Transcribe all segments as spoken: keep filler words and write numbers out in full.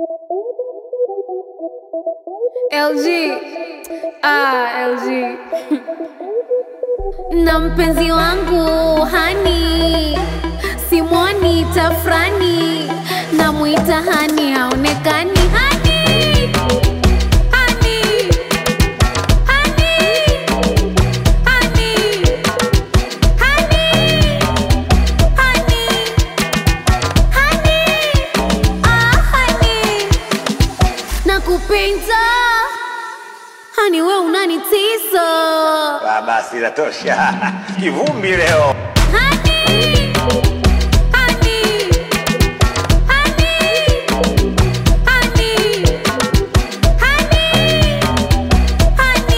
L G, ah, L G. Na mpenzi wangu hani, simwoni tafrani, na muita hani haonekani. Hani, hani, hani, hani, hani, hani, hani, ah, hani. Nakupenda hani, we unanitisa. Ah, basi inatosha. Kivumbi leo. Hani, hani, hani, hani, hani, hani,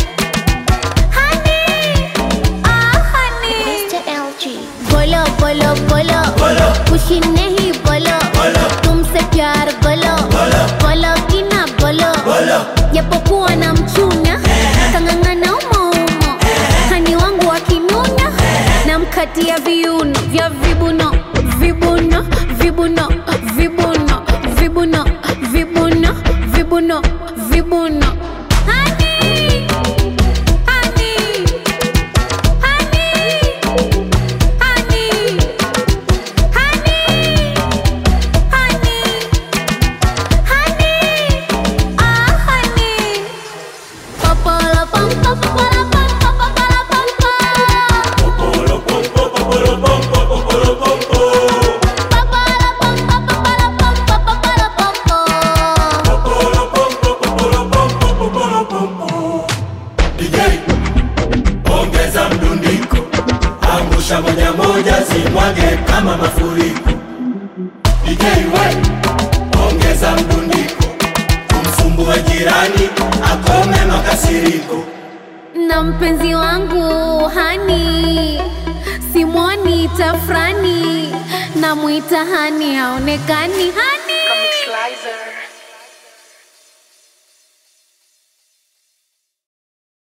hani, ah, hani. mister L G. बोलो बोलो बोलो बोलो। खुशी नहीं बोलो बोलो। तुमसे प्यार बोलो बोलो। बोलो कि ना बोलो बोलो। japokuwa na mchunya kang'ang'ana umo umo hani wangu wakinunya na mkatia viuno vya vibuno vibuno vibuno vibuno vibuno vibuno vibuno vibuno hani hani hani hani hani hani hani ah hani popolo pom pom popolo pom pom popolo pom pom Popolo pom pom popolo pom pom popolo pom pom. popolo pom pom popolo pom pom popolo pom pom Popolo pom pom popolo pom pom popolo pom pom. D J, ongeza mdundiko, angusha moja moja zimwage kama mafuriko. D J we, ongeza mdundiko, kumsumbue jirani akome makasiriko. na mpenzi wangu hani, simwoni tafrani, na muita hani haonekani. Hani